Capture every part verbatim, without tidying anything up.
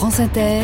France Inter,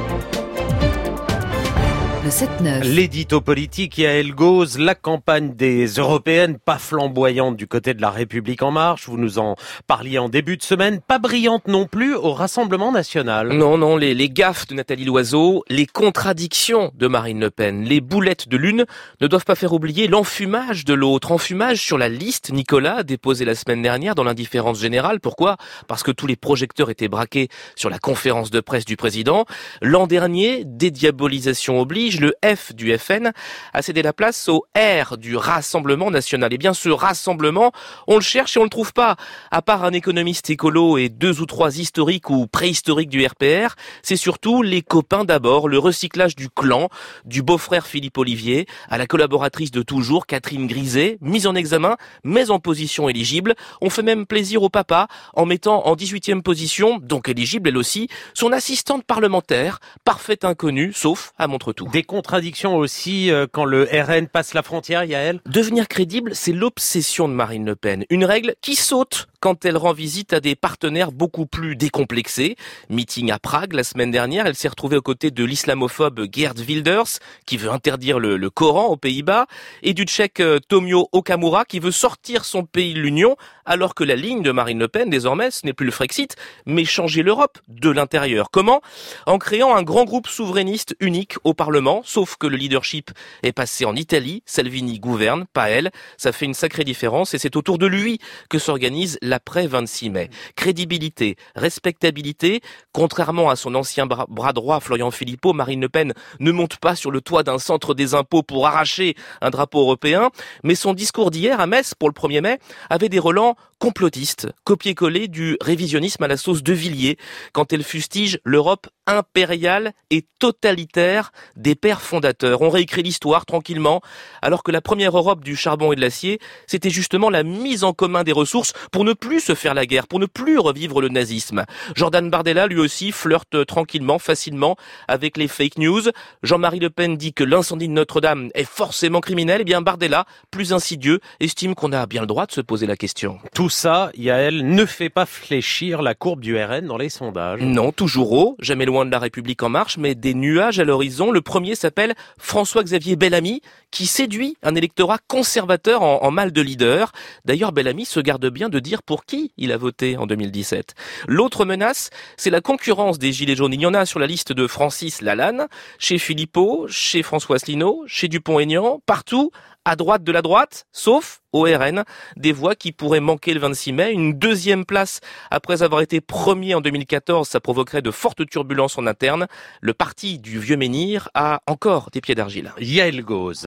le sept neuf. L'édito politique, Yael Gauze, la campagne des européennes, pas flamboyante du côté de la République en marche, vous nous en parliez en début de semaine, pas brillante non plus au Rassemblement national. Non, non, les, les gaffes de Nathalie Loiseau, les contradictions de Marine Le Pen, les boulettes de l'une ne doivent pas faire oublier l'enfumage de l'autre. Enfumage sur la liste Nicolas, déposée la semaine dernière dans l'indifférence générale. Pourquoi ? Parce que tous les projecteurs étaient braqués sur la conférence de presse du président. L'an dernier, dédiabolisation oblige, le F du F N a cédé la place au R du Rassemblement national. Et bien ce rassemblement, on le cherche et on le trouve pas. À part un économiste écolo et deux ou trois historiques ou préhistoriques du R P R, c'est surtout les copains d'abord, le recyclage du clan, du beau-frère Philippe Ollivier à la collaboratrice de toujours, Catherine Griset, mise en examen, mais en position éligible. On fait même plaisir au papa en mettant en dix-huitième position, donc éligible elle aussi, son assistante parlementaire, parfaite inconnue, sauf à Montretout. Des contradictions aussi euh, quand le R N passe la frontière, Yael ? Devenir crédible, c'est l'obsession de Marine Le Pen. Une règle qui saute quand elle rend visite à des partenaires beaucoup plus décomplexés. Meeting à Prague la semaine dernière, elle s'est retrouvée aux côtés de l'islamophobe Geert Wilders, qui veut interdire le, le Coran aux Pays-Bas, et du Tchèque Tomio Okamura, qui veut sortir son pays de l'Union, alors que la ligne de Marine Le Pen, désormais, ce n'est plus le Frexit, mais changer l'Europe de l'intérieur. Comment ? En créant un grand groupe souverainiste unique au Parlement, sauf que le leadership est passé en Italie, Salvini gouverne, pas elle. Ça fait une sacrée différence et c'est autour de lui que s'organise l'après vingt-six mai. Crédibilité, respectabilité, contrairement à son ancien bras, bras droit Florian Philippot, Marine Le Pen ne monte pas sur le toit d'un centre des impôts pour arracher un drapeau européen, mais son discours d'hier à Metz pour le premier mai avait des relents complotistes, copier-coller du révisionnisme à la sauce de Villiers, quand elle fustige l'Europe impériale et totalitaire des pères fondateurs. On réécrit l'histoire tranquillement, alors que la première Europe du charbon et de l'acier, c'était justement la mise en commun des ressources pour ne plus se faire la guerre, pour ne plus revivre le nazisme. Jordan Bardella, lui aussi, flirte tranquillement, facilement avec les fake news. Jean-Marie Le Pen dit que l'incendie de Notre-Dame est forcément criminel. Eh bien, Bardella, plus insidieux, estime qu'on a bien le droit de se poser la question. Tout ça, Yael, ne fait pas fléchir la courbe du R N dans les sondages. Non, toujours haut, jamais loin de la République en marche, mais des nuages à l'horizon. Le premier s'appelle François-Xavier Bellamy, qui séduit un électorat conservateur en, en mal de leader. D'ailleurs, Bellamy se garde bien de dire pour qui il a voté en deux mille dix-sept. L'autre menace, c'est la concurrence des Gilets jaunes. Il y en a sur la liste de Francis Lalanne, chez Philippot, chez François Asselineau, chez Dupont-Aignan, partout, à droite de la droite, sauf au R N, des voix qui pourraient manquer le vingt-six mai. Une deuxième place après avoir été premier en deux mille quatorze, ça provoquerait de fortes turbulences en interne. Le parti du vieux menhir a encore des pieds d'argile. Yael Gauze.